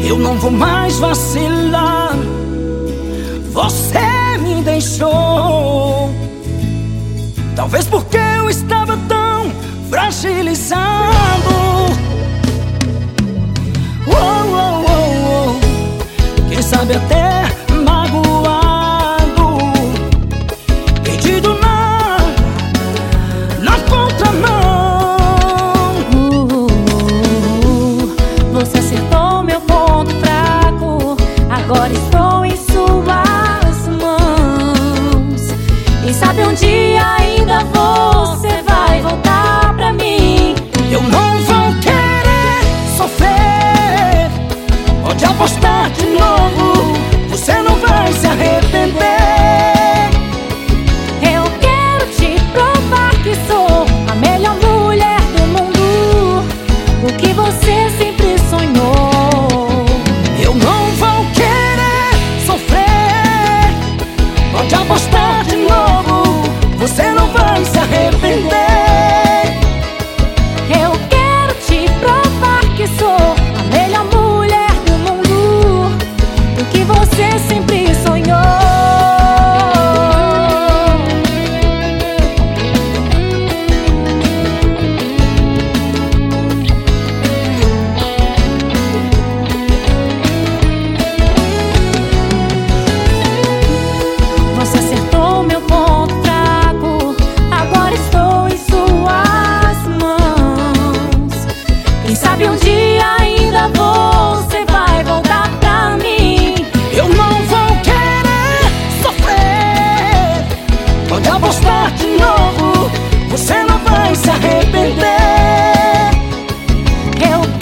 Eu não vou mais vacilar. Você me deixou, talvez porque eu estava tão fragilizado. Quem sabe até magoado, perdido na contramão. Você acertou meu ponto fraco, agora estou em suas mãos. Quem sabe um dia ainda você vai voltar pra mim. Eu não vou querer sofrer, pode apostar de novo, você não vai se arrepender. Eu quero te provar que sou a melhor mulher do mundo, o que você sempre sonhou. Eu não vou querer sofrer, pode apostar de novo, você não vai se arrepender. Eu quero te provar que sou a melhor mulher do mundo, o que você sempre sonhou. Você acertou meu ponto fraco, agora estou em suas mãos. Quem sabe um dia ainda você vai voltar pra mim. Eu não vou querer sofrer, pode apostar de novo, você não vai se arrepender. Eu